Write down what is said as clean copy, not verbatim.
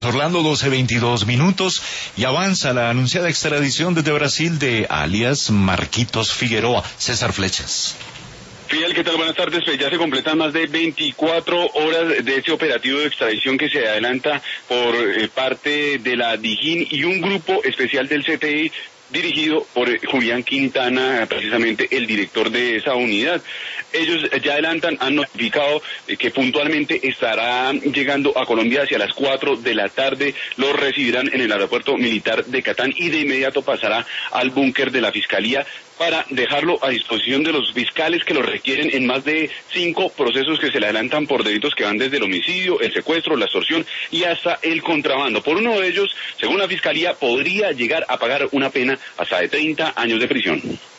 Orlando, 12:22 y avanza la anunciada extradición desde Brasil de alias Marquitos Figueroa. César Flechas. Fidel, ¿qué tal? Buenas tardes. Pues ya se completan más de 24 horas de ese operativo de extradición que se adelanta por parte de la DIJÍN y un grupo especial del CTI dirigido por Julián Quintana, precisamente el director de esa unidad. Ellos ya adelantan, han notificado que puntualmente estará llegando a Colombia hacia las 4 de la tarde, lo recibirán en el aeropuerto militar de Catán y de inmediato pasará al búnker de la Fiscalía para dejarlo a disposición de los fiscales que lo requieren en más de 5 procesos que se le adelantan por delitos que van desde el homicidio, el secuestro, la extorsión y hasta el contrabando. Por uno de ellos, según la Fiscalía, podría llegar a pagar una pena hasta de 30 años de prisión.